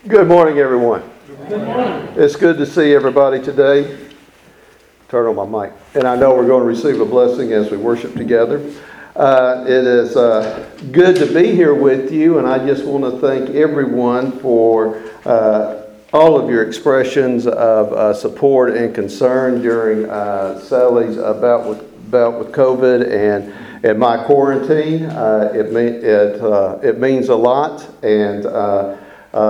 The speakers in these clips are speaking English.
Good morning, everyone. Good morning. It's good to see everybody today. Turn on my mic. And I know we're going to receive a blessing as we worship together. It is good to be here with you, and I just want to thank everyone for all of your expressions of support and concern during Sally's bout with COVID and my quarantine. It means a lot, and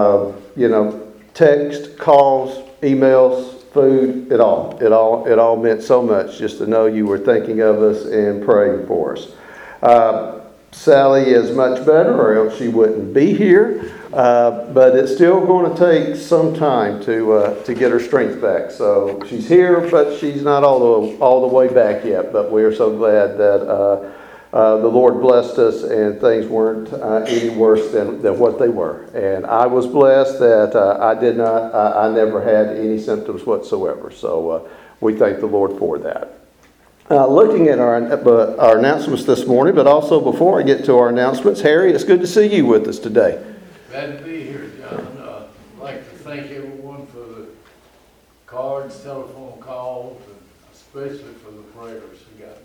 text, calls, emails, food, it all meant so much just to know you were thinking of us and praying for us. Sally is much better, or else she wouldn't be here. But it's still going to take some time to get her strength back. So she's here, but she's not all the way back yet. But we are so glad that the Lord blessed us and things weren't any worse than what they were. And I was blessed that I never had any symptoms whatsoever. So we thank the Lord for that. Looking at our announcements this morning, but also before I get to our announcements, Harry, it's good to see you with us today. Glad to be here, John. I'd like to thank everyone for the cards, telephone calls, and especially for the prayers who got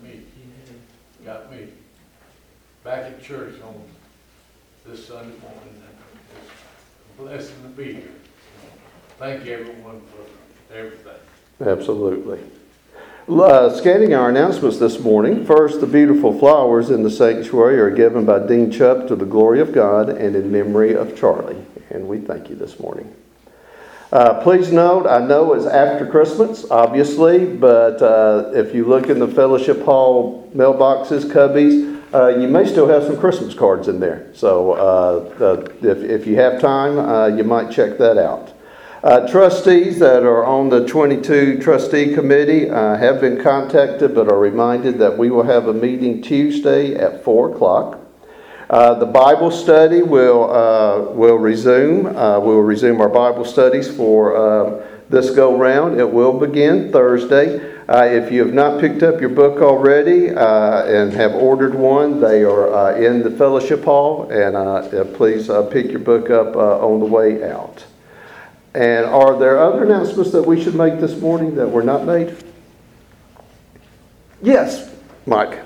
me back at church on this Sunday morning. It's a blessing to be here. Thank you, everyone, for everything. Absolutely. Scanning our announcements this morning. First, the beautiful flowers in the sanctuary are given by Dean Chupp to the glory of God and in memory of Charlie. And we thank you this morning. Please note, I know it's after Christmas, obviously, but if you look in the Fellowship Hall mailboxes, cubbies, you may still have some Christmas cards in there. So if you have time, you might check that out. Trustees that are on the 22 trustee committee have been contacted but are reminded that we will have a meeting Tuesday at 4 o'clock. The Bible study will resume. We'll resume our Bible studies for this go round. It will begin Thursday. If you have not picked up your book already and have ordered one, they are in the fellowship hall, and please pick your book up on the way out. And are there other announcements that we should make this morning that were not made? Yes, Mike.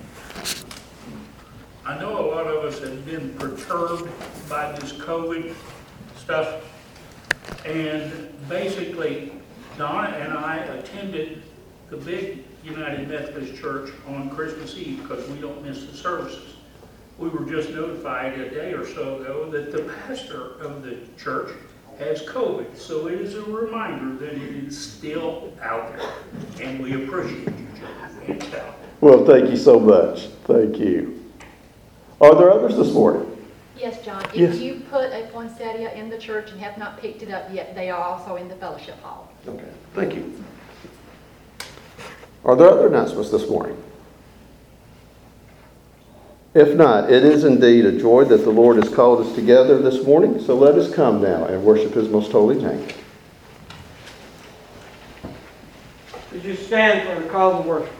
I know a lot of us have been perturbed by this COVID stuff, and basically Donna and I attended the big United Methodist Church on Christmas Eve because we don't miss the services. We were just notified a day or so ago that the pastor of the church has COVID, so it is a reminder that it is still out there, and we appreciate you, John and Sally. Well, thank you so much. Thank you. Are there others this morning? Yes, John. Yes. If you put a poinsettia in the church and have not picked it up yet, they are also in the fellowship hall. Okay, thank you. Are there other announcements this morning? If not, it is indeed a joy that the Lord has called us together this morning. So let us come now and worship His most holy name. Would you stand for the call of worship?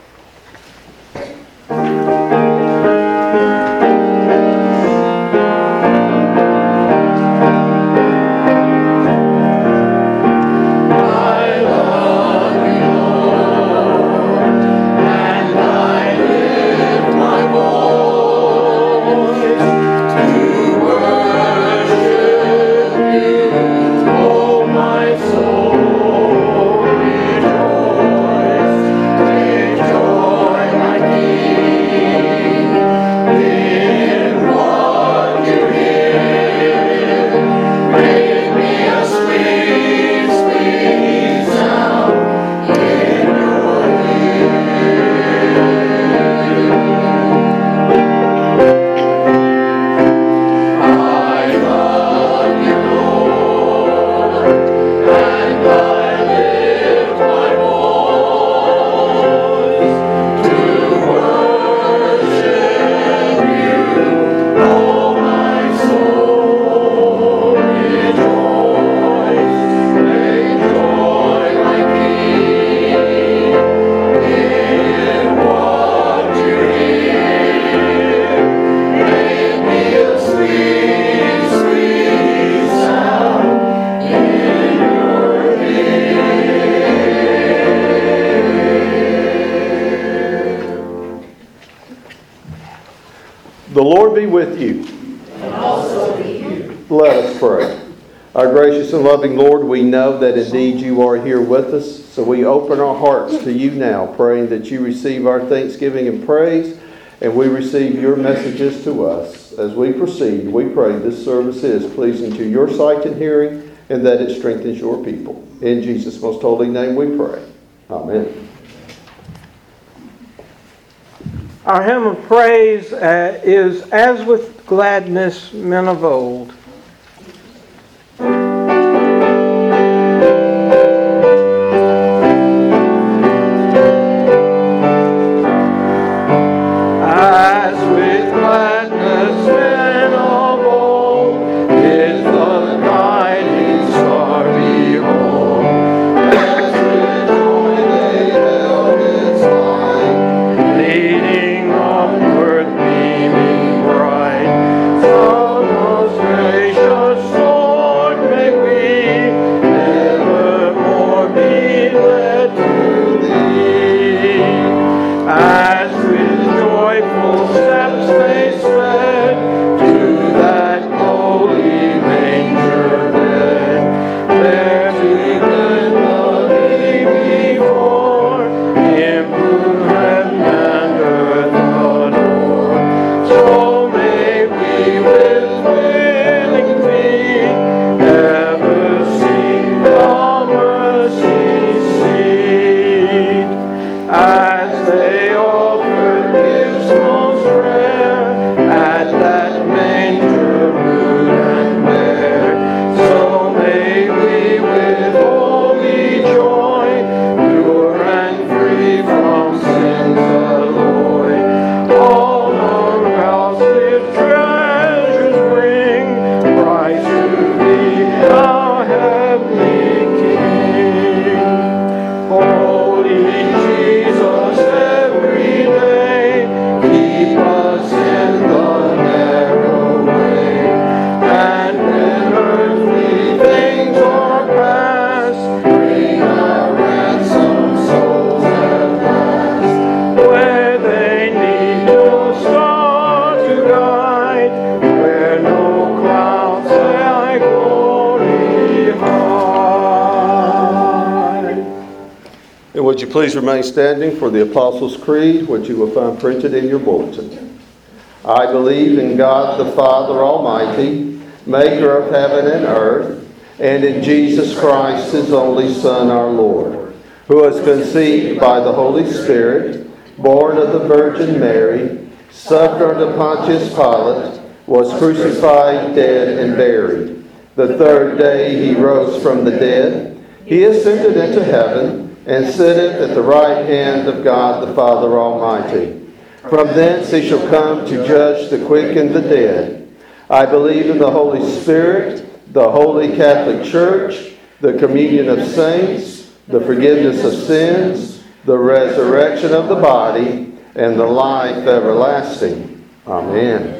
Take joy. be with you. And also with you. Let us pray. Our gracious and loving Lord, we know that indeed you are here with us. So we open our hearts to you now, praying that you receive our thanksgiving and praise, and we receive your messages to us. As we proceed, we pray this service is pleasing to your sight and hearing, and that it strengthens your people. In Jesus' most holy name we pray. Amen. Our hymn of praise is As with Gladness Men of Old. Would you please remain standing for the Apostles' Creed, which you will find printed in your bulletin. I believe in God the Father Almighty, maker of heaven and earth, and in Jesus Christ, his only Son, our Lord, who was conceived by the Holy Spirit, born of the Virgin Mary, suffered under Pontius Pilate, was crucified, dead, and buried. The third day he rose from the dead. He ascended into heaven, and sitteth at the right hand of God the Father Almighty. From thence he shall come to judge the quick and the dead. I believe in the Holy Spirit, the Holy Catholic Church, the communion of saints, the forgiveness of sins, the resurrection of the body, and the life everlasting. Amen.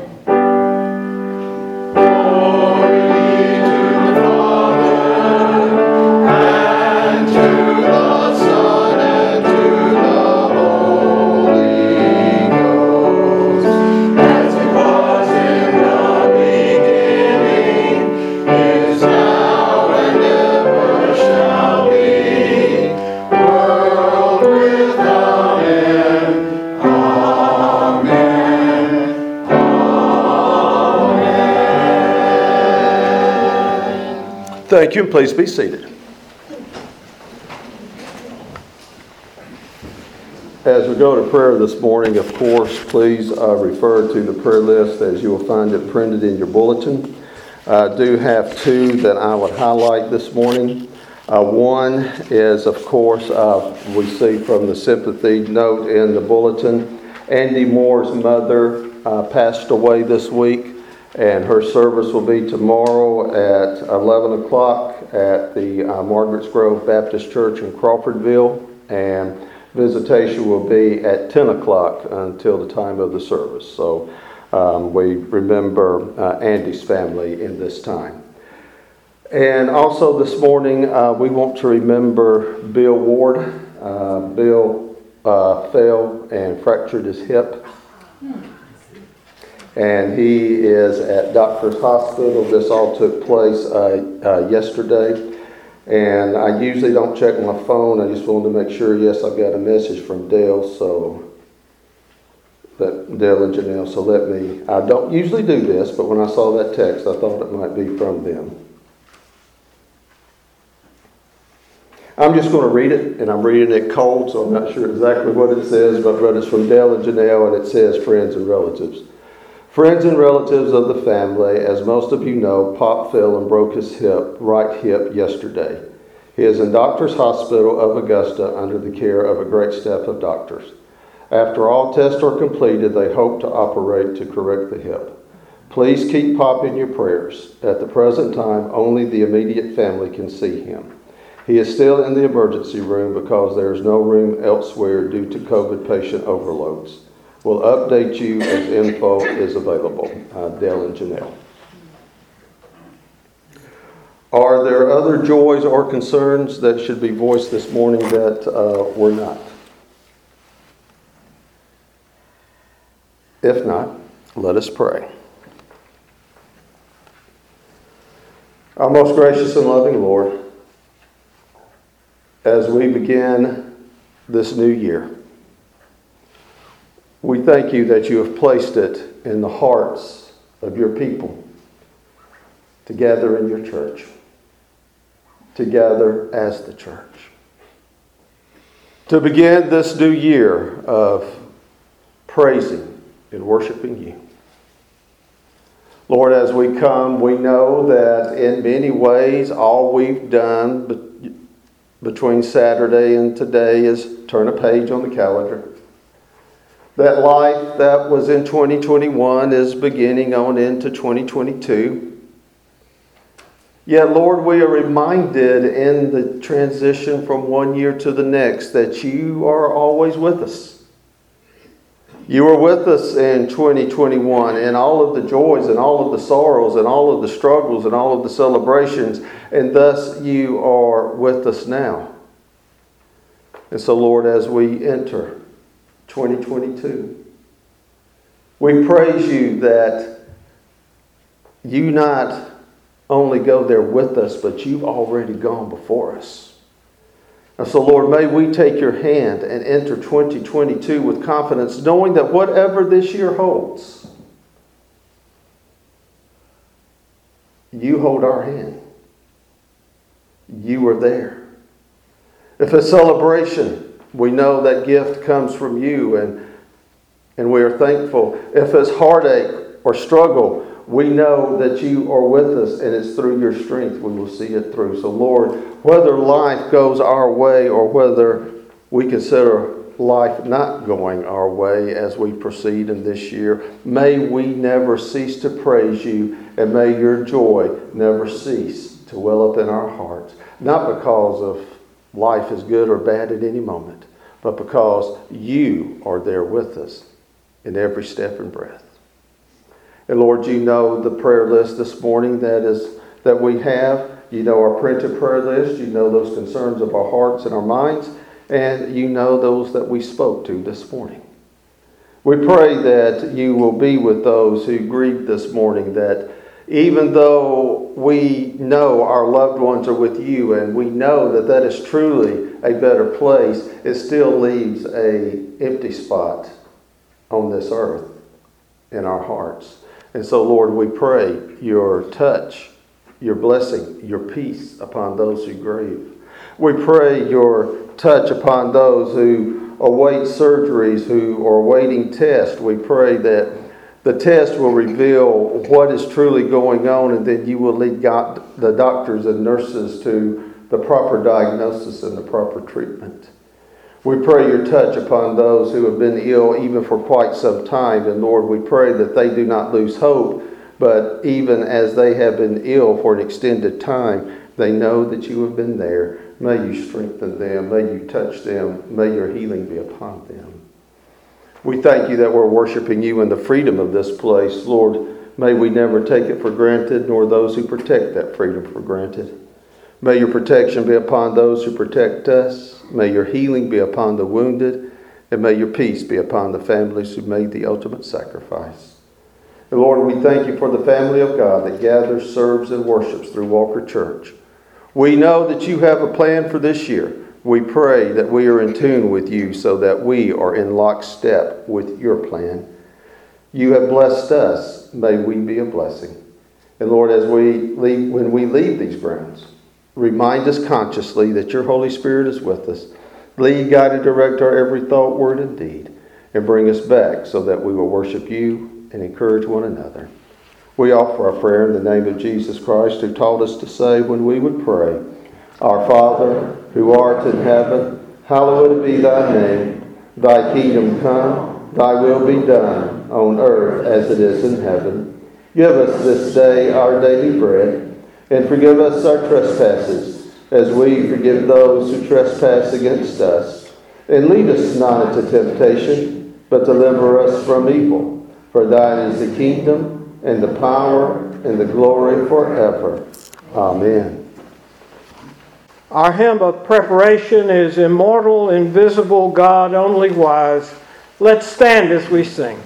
Thank you, and please be seated. As we go to prayer this morning, of course, please refer to the prayer list as you will find it printed in your bulletin. I do have two that I would highlight this morning. One is, of course, we see from the sympathy note in the bulletin, Andy Moore's mother passed away this week. And her service will be tomorrow at 11 o'clock at the Margaret's Grove Baptist Church in Crawfordville. And visitation will be at 10 o'clock until the time of the service. So we remember Andy's family in this time. And also this morning, we want to remember Bill Ward. Bill fell and fractured his hip. and he is at Doctor's Hospital. This all took place yesterday. And I usually don't check my phone. I just wanted to make sure, yes, I've got a message from Dale, Dale and Janelle. So I don't usually do this, but when I saw that text, I thought it might be from them. I'm just going to read it, and I'm reading it cold, so I'm not sure exactly what it says, but it's from Dale and Janelle, and it says, friends and relatives. Friends and relatives of the family, as most of you know, Pop fell and broke his right hip yesterday. He is in Doctor's Hospital of Augusta under the care of a great staff of doctors. After all tests are completed, they hope to operate to correct the hip. Please keep Pop in your prayers. At the present time, only the immediate family can see him. He is still in the emergency room because there is no room elsewhere due to COVID patient overloads. We'll update you as info is available. Dale and Janelle. Are there other joys or concerns that should be voiced this morning that were not? If not, let us pray. Our most gracious and loving Lord, as we begin this new year, we thank you that you have placed it in the hearts of your people to gather in your church, to gather as the church, to begin this new year of praising and worshiping you. Lord, as we come, we know that in many ways all we've done between Saturday and today is turn a page on the calendar. That life that was in 2021 is beginning on into 2022. Yet, Lord, we are reminded in the transition from one year to the next that you are always with us. You were with us in 2021 in all of the joys and all of the sorrows and all of the struggles and all of the celebrations, and thus you are with us now. And so, Lord, as we enter 2022, we praise you that you not only go there with us, but you've already gone before us. And so, Lord, may we take your hand and enter 2022 with confidence, knowing that whatever this year holds, you hold our hand. You are there. If a celebration, we know that gift comes from you, and we are thankful. If it's heartache or struggle, we know that you are with us, and it's through your strength we will see it through. So, Lord, whether life goes our way or whether we consider life not going our way as we proceed in this year, may we never cease to praise you, and may your joy never cease to well up in our hearts. Not because of life is good or bad at any moment, but because you are there with us in every step and breath. And Lord, you know the prayer list this morning that we have. You know our printed prayer list. You know those concerns of our hearts and our minds. And you know those that we spoke to this morning. We pray that you will be with those who grieve this morning, that even though we know our loved ones are with you and we know that that is truly a better place, it still leaves an empty spot on this earth in our hearts. And so, Lord, we pray your touch, your blessing, your peace upon those who grieve. We pray your touch upon those who await surgeries, who are awaiting tests. We pray that the test will reveal what is truly going on, and then you will lead the doctors and nurses to the proper diagnosis and the proper treatment. We pray your touch upon those who have been ill even for quite some time. And Lord, we pray that they do not lose hope, but even as they have been ill for an extended time, they know that you have been there. May you strengthen them. May you touch them. May your healing be upon them. We thank you that we're worshiping you in the freedom of this place. Lord, may we never take it for granted, nor those who protect that freedom for granted. May your protection be upon those who protect us. May your healing be upon the wounded. And may your peace be upon the families who made the ultimate sacrifice. And Lord, we thank you for the family of God that gathers, serves, and worships through Walker Church. We know that you have a plan for this year. We pray that we are in tune with you so that we are in lockstep with your plan. You have blessed us. May we be a blessing. And Lord, when we leave these grounds, remind us consciously that your Holy Spirit is with us. Lead, guide, and direct our every thought, word, and deed. And bring us back so that we will worship you and encourage one another. We offer our prayer in the name of Jesus Christ, who taught us to say when we would pray, Our Father, who art in heaven, hallowed be thy name. Thy kingdom come, thy will be done, on earth as it is in heaven. Give us this day our daily bread, and forgive us our trespasses, as we forgive those who trespass against us. And lead us not into temptation, but deliver us from evil. For thine is the kingdom, and the power, and the glory forever. Amen. Our hymn of preparation is Immortal, Invisible, God Only Wise. Let's stand as we sing.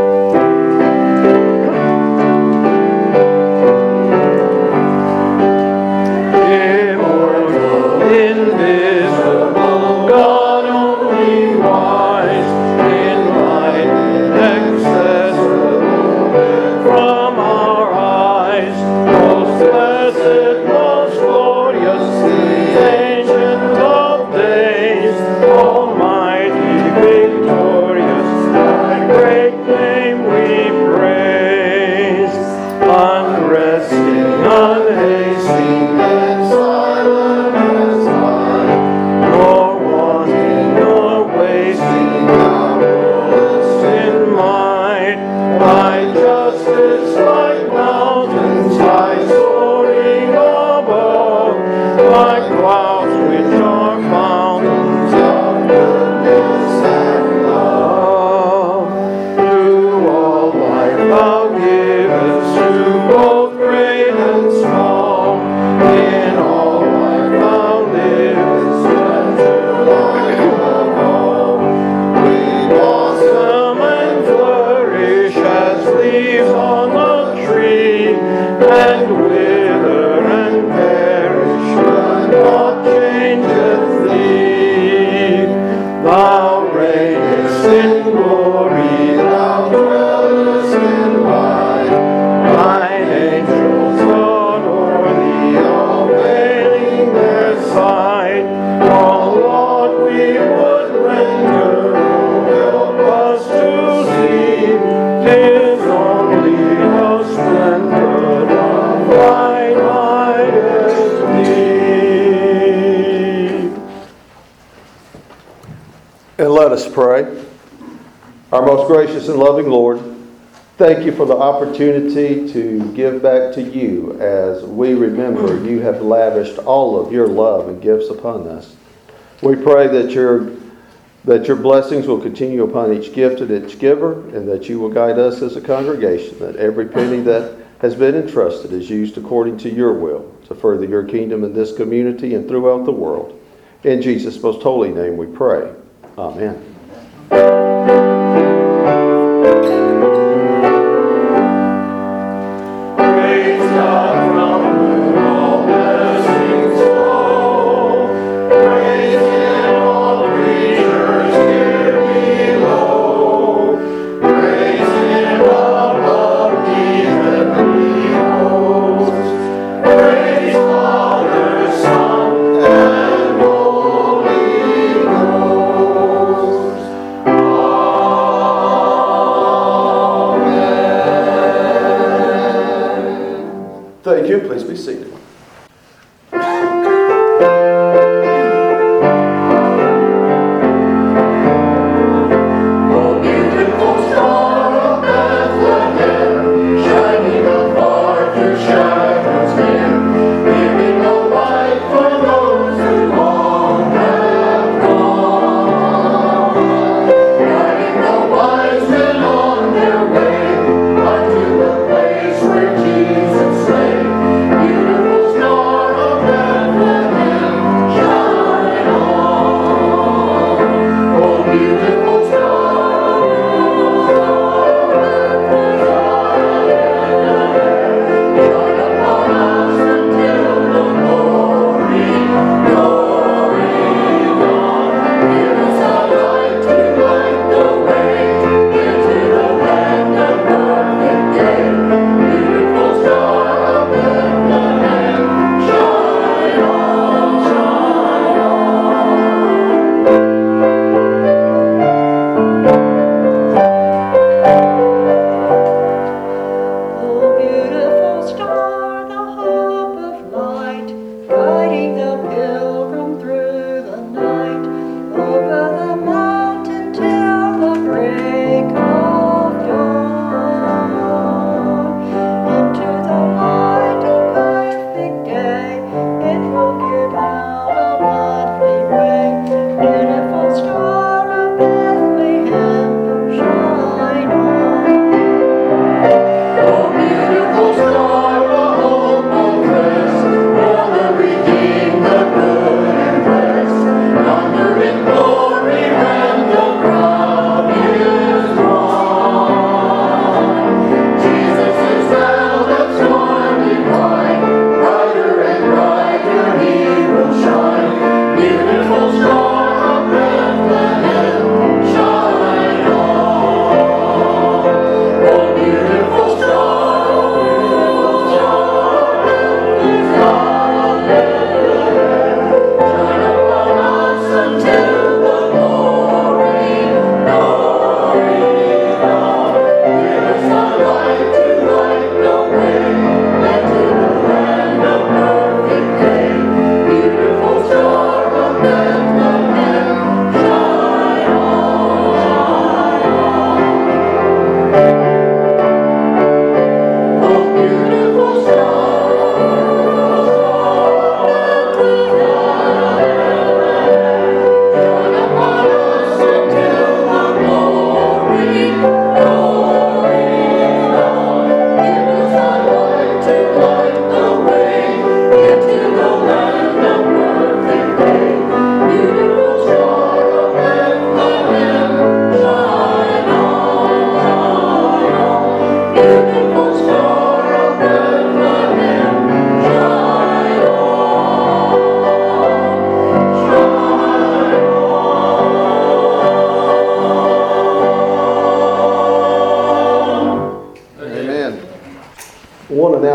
Let us pray. Our most gracious and loving Lord, thank you for the opportunity to give back to you as we remember you have lavished all of your love and gifts upon us. We pray that your blessings will continue upon each gift and each giver, and that you will guide us as a congregation, that every penny that has been entrusted is used according to your will to further your kingdom in this community and throughout the world. In Jesus' most holy name we pray. Amen. Thank you. Please be seated. Jesus lay, beautiful star of Bethlehem.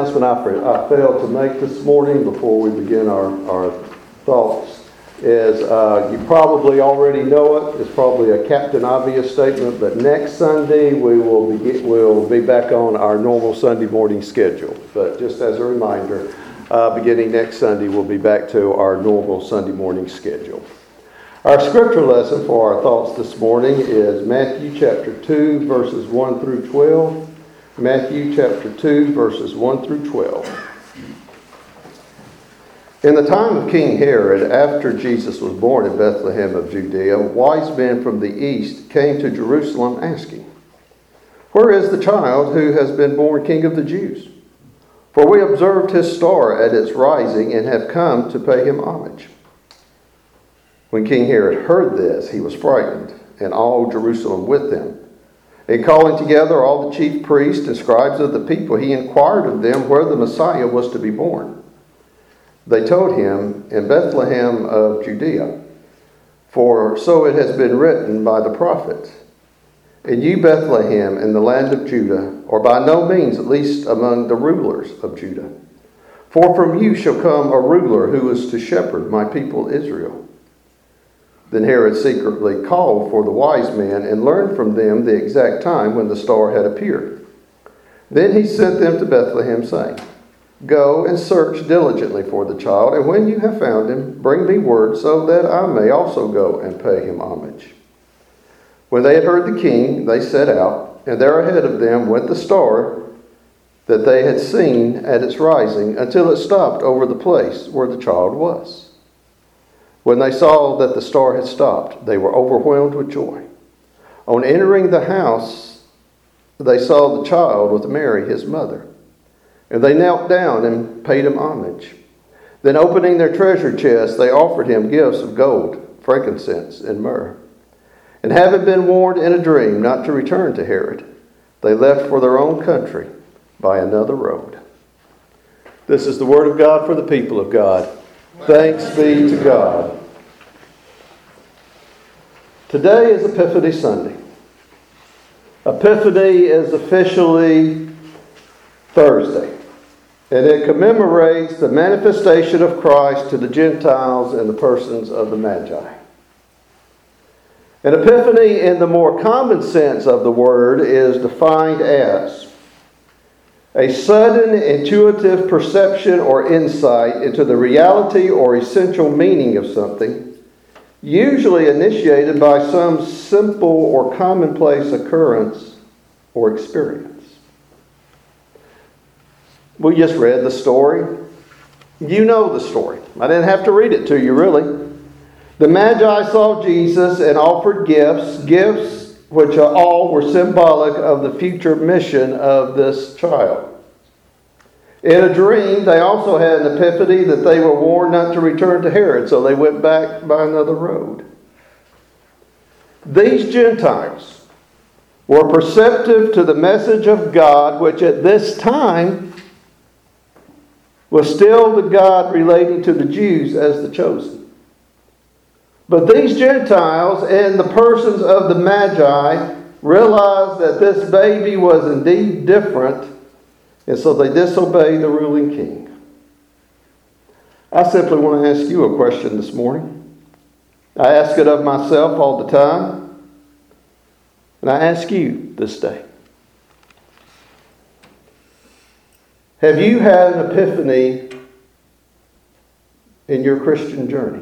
announcement I failed to make this morning before we begin our thoughts is you probably already know it. It's probably a Captain Obvious statement, but next Sunday we'll be back on our normal Sunday morning schedule. But just as a reminder, beginning next Sunday, we'll be back to our normal Sunday morning schedule. Our scripture lesson for our thoughts this morning is Matthew chapter 2, verses 1 through 12. Matthew chapter 2, verses 1 through 12. In the time of King Herod, after Jesus was born in Bethlehem of Judea, wise men from the east came to Jerusalem asking, "Where is the child who has been born King of the Jews? For we observed his star at its rising and have come to pay him homage." When King Herod heard this, he was frightened, and all Jerusalem with him. And calling together all the chief priests and scribes of the people, he inquired of them where the Messiah was to be born. They told him, "In Bethlehem of Judea, for so it has been written by the prophet, and you, Bethlehem, in the land of Judah, are by no means at least among the rulers of Judah. For from you shall come a ruler who is to shepherd my people Israel." Then Herod secretly called for the wise men and learned from them the exact time when the star had appeared. Then he sent them to Bethlehem, saying, "Go and search diligently for the child, and when you have found him, bring me word so that I may also go and pay him homage." When they had heard the king, they set out, and there ahead of them went the star that they had seen at its rising, until it stopped over the place where the child was. When they saw that the star had stopped, they were overwhelmed with joy. On entering the house, they saw the child with Mary, his mother. And they knelt down and paid him homage. Then opening their treasure chests, they offered him gifts of gold, frankincense, and myrrh. And having been warned in a dream not to return to Herod, they left for their own country by another road. This is the word of God for the people of God. Thanks be to God. Today is Epiphany Sunday. Epiphany is officially Thursday, and it commemorates the manifestation of Christ to the Gentiles in the persons of the Magi. An epiphany, in the more common sense of the word, is defined as a sudden intuitive perception or insight into the reality or essential meaning of something, usually initiated by some simple or commonplace occurrence or experience. We just read the story. You know the story. I didn't have to read it to you, really. The Magi saw Jesus and offered gifts which all were symbolic of the future mission of this child. In a dream, they also had an epiphany that they were warned not to return to Herod, so they went back by another road. These Gentiles were perceptive to the message of God, which at this time was still the God relating to the Jews as the chosen. But these Gentiles, in the persons of the Magi, realized that this baby was indeed different, and so they disobeyed the ruling king. I simply want to ask you a question this morning. I ask it of myself all the time, and I ask you this day. Have you had an epiphany in your Christian journey?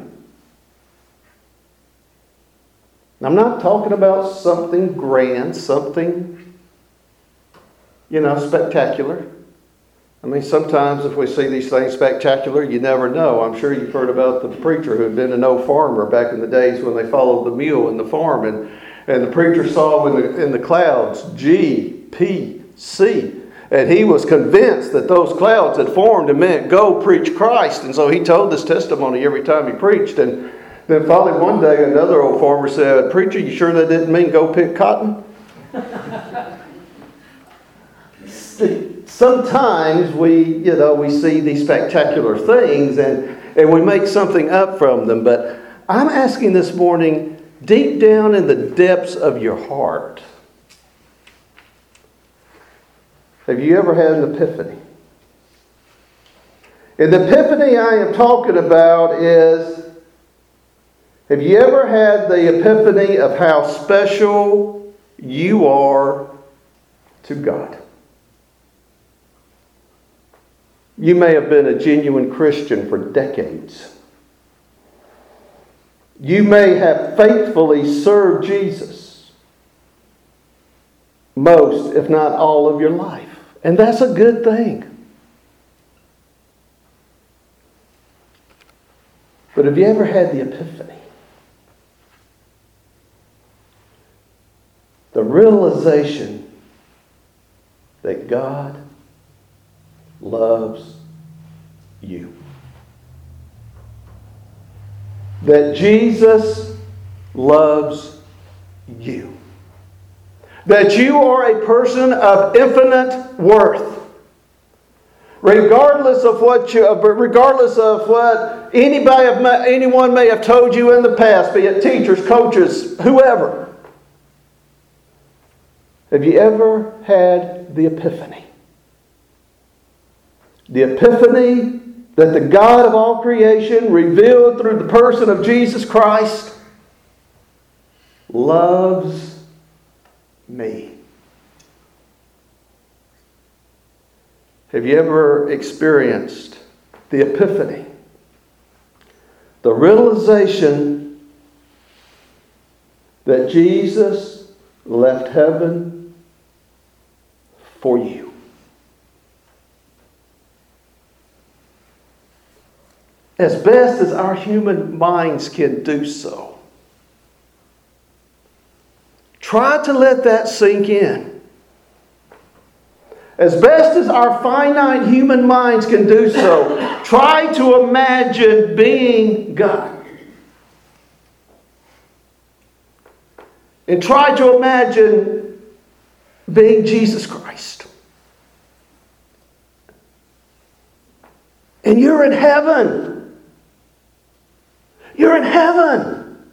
I'm not talking about something grand, something, spectacular. I mean, sometimes if we see these things spectacular, you never know. I'm sure you've heard about the preacher who had been an old farmer back in the days when they followed the mule in the farm. And the preacher saw in the clouds GPC. And he was convinced that those clouds had formed and meant go preach Christ. And so he told this testimony every time he preached. And then finally one day another old farmer said, "Preacher, you sure that didn't mean go pick cotton?" Sometimes we see these spectacular things and we make something up from them. But I'm asking this morning, deep down in the depths of your heart, have you ever had an epiphany? And the epiphany I am talking about is, have you ever had the epiphany of how special you are to God? You may have been a genuine Christian for decades. You may have faithfully served Jesus most, if not all, of your life. And that's a good thing. But have you ever had the epiphany? The realization that God loves you. That Jesus loves you. That you are a person of infinite worth. Regardless of what anyone may have told you in the past, be it teachers, coaches, whoever. Have you ever had the epiphany? The epiphany that the God of all creation, revealed through the person of Jesus Christ, loves me. Have you ever experienced the epiphany? The realization that Jesus left heaven for you. As best as our human minds can do so, try to let that sink in. As best as our finite human minds can do so, try to imagine being God. And try to imagine being Jesus Christ. And you're in heaven. You're in heaven.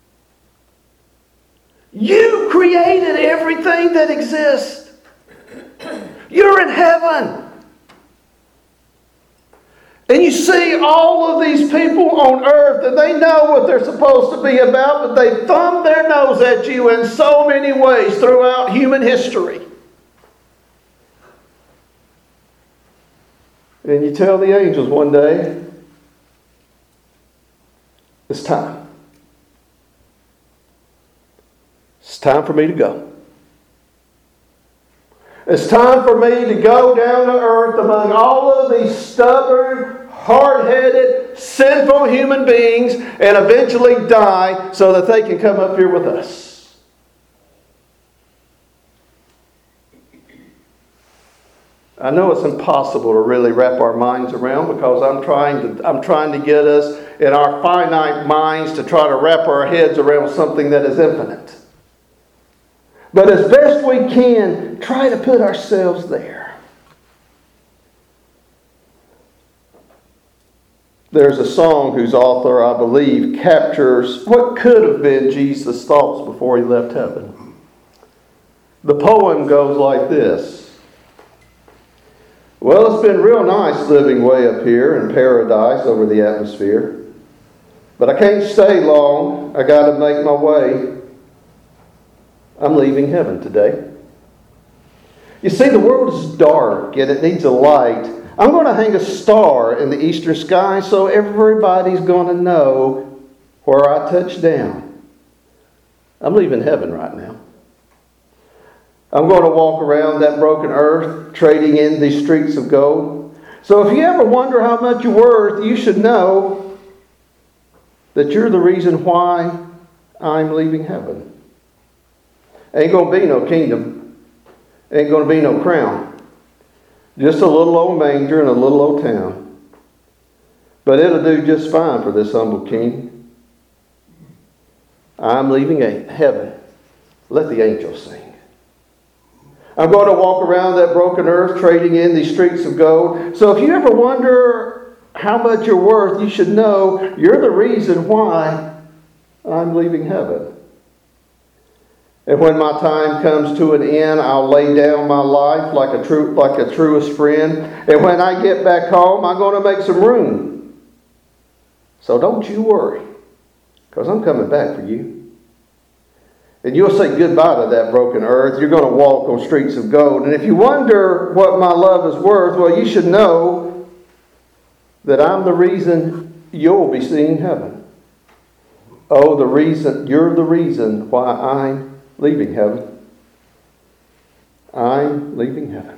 You created everything that exists. You're in heaven. And you see all of these people on earth, and they know what they're supposed to be about, but they thumb their nose at you in so many ways throughout human history. And you tell the angels one day, it's time. It's time for me to go. It's time for me to go down to earth among all of these stubborn, hard-headed, sinful human beings and eventually die so that they can come up here with us. I know it's impossible to really wrap our minds around because I'm trying to get us in our finite minds to try to wrap our heads around something that is infinite. But as best we can, try to put ourselves there. There's a song whose author, I believe, captures what could have been Jesus' thoughts before he left heaven. The poem goes like this. Well, it's been real nice living way up here in paradise over the atmosphere. But I can't stay long. I got to make my way. I'm leaving heaven today. You see, the world is dark and it needs a light. I'm going to hang a star in the eastern sky so everybody's going to know where I touch down. I'm leaving heaven right now. I'm going to walk around that broken earth, trading in these streets of gold. So if you ever wonder how much you're worth, you should know that you're the reason why I'm leaving heaven. Ain't going to be no kingdom. Ain't going to be no crown. Just a little old manger in a little old town. But it'll do just fine for this humble king. I'm leaving heaven. Let the angels sing. I'm going to walk around that broken earth trading in these streets of gold. So if you ever wonder how much you're worth, you should know you're the reason why I'm leaving heaven. And when my time comes to an end, I'll lay down my life like a truest friend. And when I get back home, I'm going to make some room. So don't you worry, because I'm coming back for you. And you'll say goodbye to that broken earth. You're going to walk on streets of gold. And if you wonder what my love is worth, well, you should know that I'm the reason you'll be seeing heaven. Oh, you're the reason why I'm leaving heaven. I'm leaving heaven.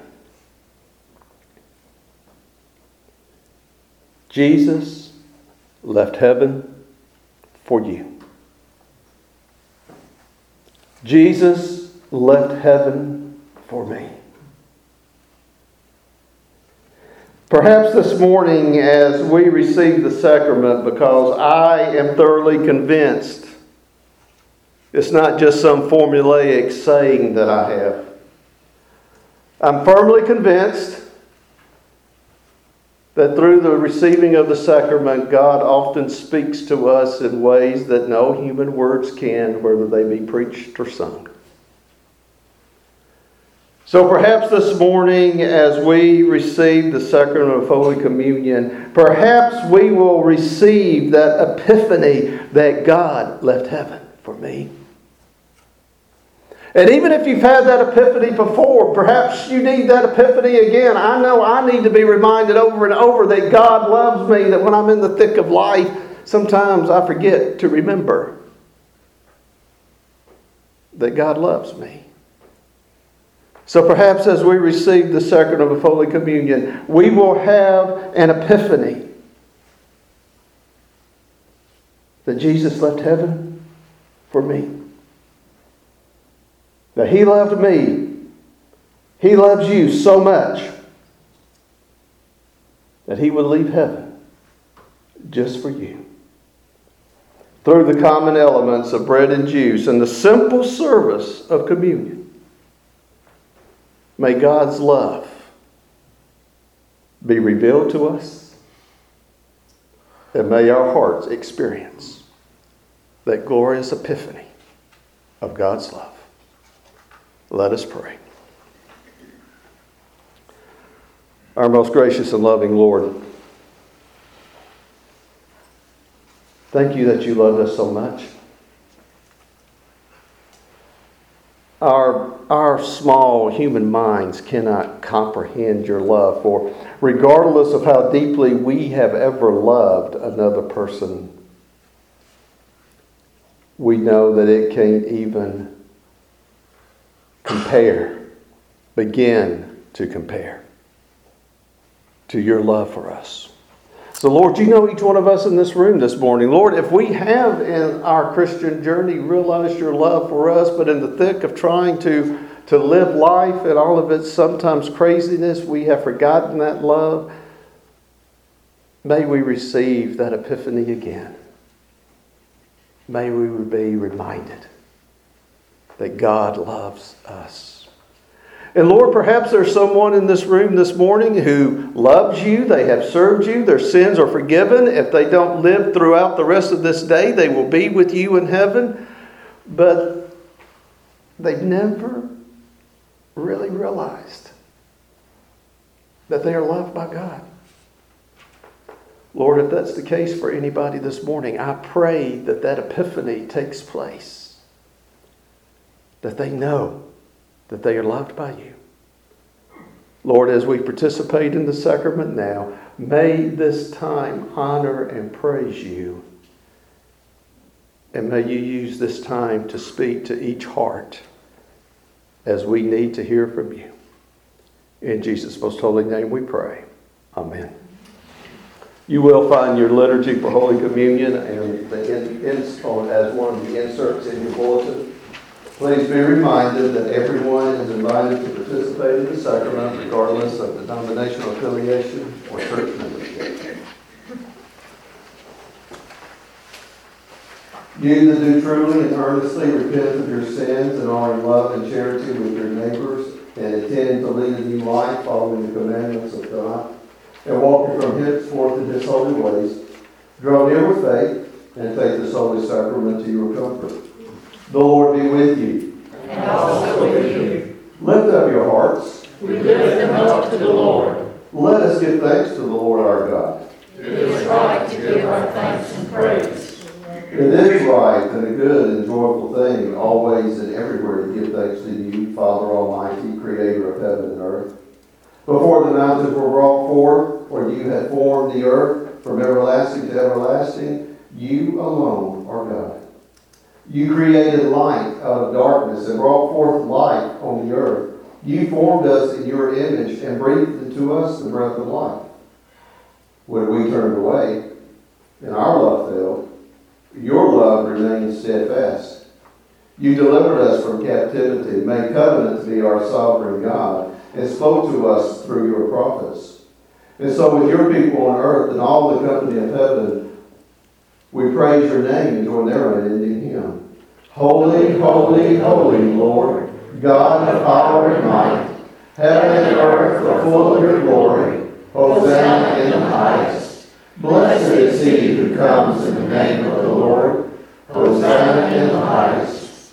Jesus left heaven for you. Jesus left heaven for me. Perhaps this morning as we receive the sacrament, because I am thoroughly convinced it's not just some formulaic saying that I have. I'm firmly convinced that through the receiving of the sacrament, God often speaks to us in ways that no human words can, whether they be preached or sung. So perhaps this morning, as we receive the sacrament of Holy Communion, perhaps we will receive that epiphany that God left heaven for me. And even if you've had that epiphany before, perhaps you need that epiphany again. I know I need to be reminded over and over that God loves me, that when I'm in the thick of life, sometimes I forget to remember that God loves me. So perhaps as we receive the sacrament of Holy Communion, we will have an epiphany that Jesus left heaven for me. That He loved me. He loves you so much that He would leave heaven just for you. Through the common elements of bread and juice and the simple service of communion, may God's love be revealed to us, and may our hearts experience that glorious epiphany of God's love. Let us pray. Our most gracious and loving Lord, thank you that you loved us so much. Our small human minds cannot comprehend your love, for regardless of how deeply we have ever loved another person, we know that it can't even begin to compare to your love for us. So Lord, you know each one of us in this room this morning. Lord, if we have in our Christian journey realized your love for us, but in the thick of trying to live life and all of its sometimes craziness, we have forgotten that love, may we receive that epiphany again. May we be reminded that God loves us. And Lord, perhaps there's someone in this room this morning who loves you, they have served you, their sins are forgiven. If they don't live throughout the rest of this day, they will be with you in heaven. But they've never really realized that they are loved by God. Lord, if that's the case for anybody this morning, I pray that that epiphany takes place. That they know that they are loved by you. Lord, as we participate in the sacrament now, may this time honor and praise you. And may you use this time to speak to each heart as we need to hear from you. In Jesus' most holy name we pray. Amen. You will find your liturgy for Holy Communion and as one of the inserts in your bulletin. Please be reminded that everyone is invited to participate in the sacrament regardless of denominational affiliation or church membership. You that do truly and earnestly repent of your sins and are in love and charity with your neighbors and intend to lead a new life following the commandments of God and walking from henceforth in His holy ways, draw near with faith and take this holy sacrament to your comfort. The Lord be with you. also with you. Lift up your hearts. We lift them up to the Lord. Let us give thanks to the Lord our God. It is right to give our thanks and praise. It is right and a good and joyful thing, always and everywhere, to give thanks to you, Father Almighty, Creator of heaven and earth. Before the mountains were brought forth, or you had formed the earth, from everlasting to everlasting, you alone are God. You created light out of darkness and brought forth light on the earth. You formed us in your image and breathed into us the breath of life. When we turned away and our love failed, your love remained steadfast. You delivered us from captivity, made covenant to be our sovereign God, and spoke to us through your prophets. And so with your people on earth and all the company of heaven, we praise your name and join their unending hymn. Holy, holy, holy Lord, God of power and might, heaven and earth are full of your glory. Hosanna in the highest. Blessed is he who comes in the name of the Lord. Hosanna in the highest.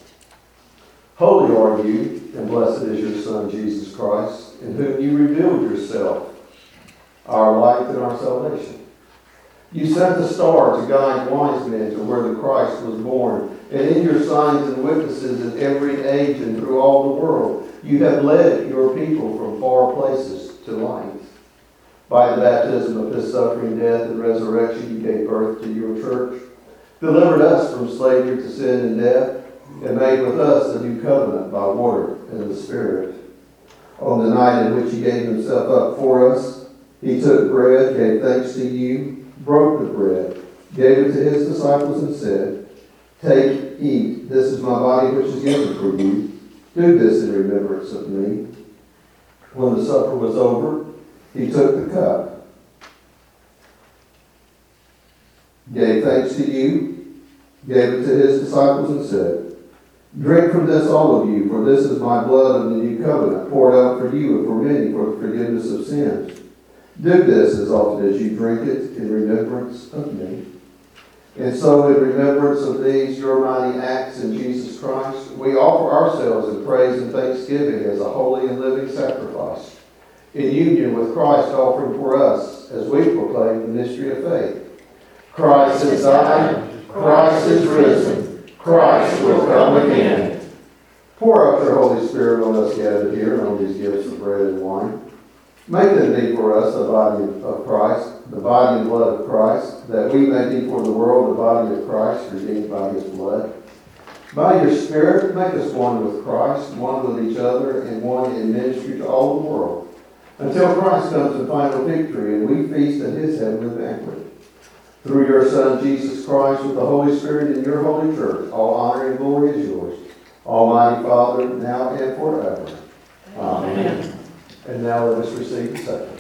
Holy are you, and blessed is your Son, Jesus Christ, in whom you revealed yourself, our light and our salvation. You sent the star to guide wise men to where the Christ was born, and in your signs and witnesses in every age and through all the world, you have led your people from far places to light. By the baptism of his suffering, death, and resurrection, you gave birth to your church, delivered us from slavery to sin and death, and made with us a new covenant by water and the Spirit. On the night in which he gave himself up for us, he took bread, gave thanks to you, broke the bread, gave it to his disciples, and said, "Take, eat, this is my body which is given for you. Do this in remembrance of me." When the supper was over, he took the cup, gave thanks to you, gave it to his disciples, and said, "Drink from this, all of you, for this is my blood of the new covenant, poured out for you and for many for the forgiveness of sins. Do this as often as you drink it in remembrance of me." And so, in remembrance of these, your mighty acts in Jesus Christ, we offer ourselves in praise and thanksgiving as a holy and living sacrifice, in union with Christ offering for us as we proclaim the mystery of faith. Christ is died, Christ is risen, Christ will come again. Pour out your Holy Spirit on us gathered here and on these gifts of bread and wine. Make them be for us the body of Christ, the body and blood of Christ, that we may be for the world the body of Christ, redeemed by his blood. By your Spirit, make us one with Christ, one with each other, and one in ministry to all the world, until Christ comes in final victory and we feast at his heavenly banquet. Through your Son, Jesus Christ, with the Holy Spirit in your holy church, all honor and glory is yours, Almighty Father, now and forever. Amen. And now let us receive the sacrament.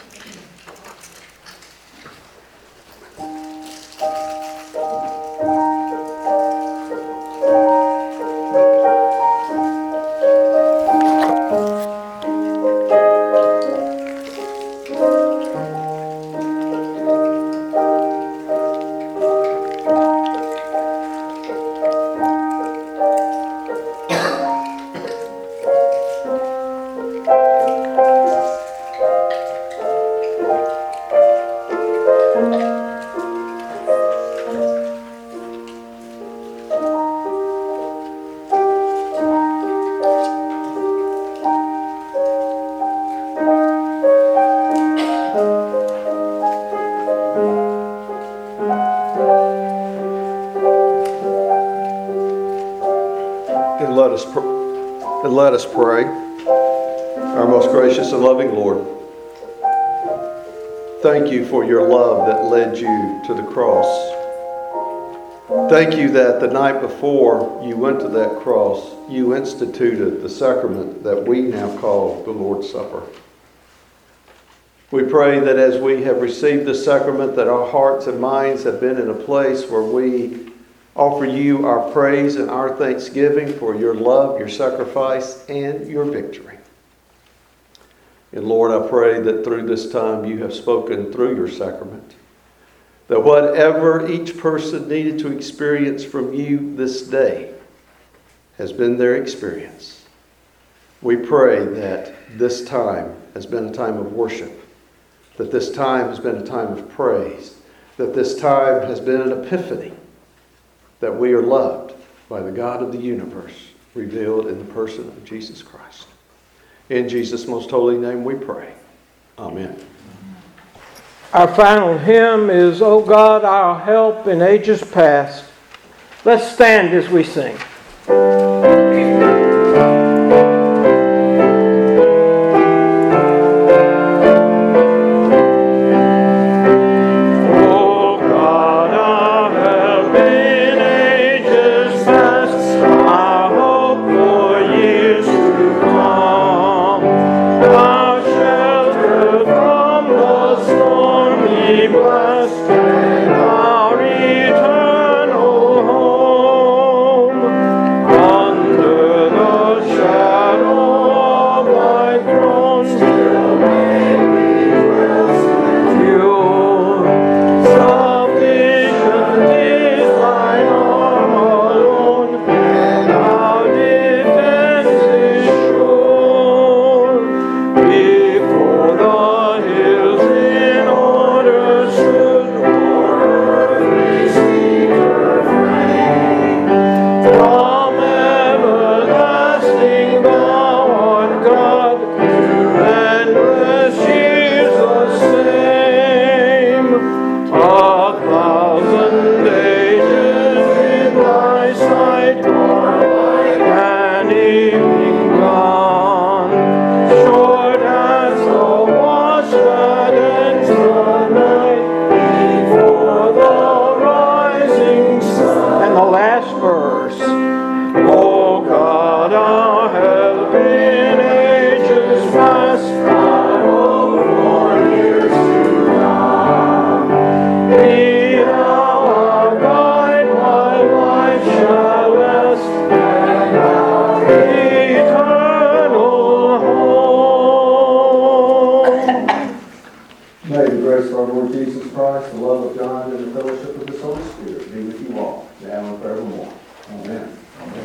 Let us pray. Our most gracious and loving Lord, thank you for your love that led you to the cross. Thank you that the night before you went to that cross, you instituted the sacrament that we now call the Lord's Supper. We pray that as we have received this sacrament, that our hearts and minds have been in a place where we offer you our praise and our thanksgiving for your love, your sacrifice, and your victory. And Lord, I pray that through this time you have spoken through your sacrament, that whatever each person needed to experience from you this day, has been their experience. We pray that this time has been a time of worship, that this time has been a time of praise, that this time has been an epiphany, that we are loved by the God of the universe, revealed in the person of Jesus Christ. In Jesus' most holy name we pray. Amen. Our final hymn is, O God, our help in ages past. Let's stand as we sing. May the grace of our Lord Jesus Christ, the love of God, and the fellowship of His Holy Spirit be with you all, now and forevermore. Amen.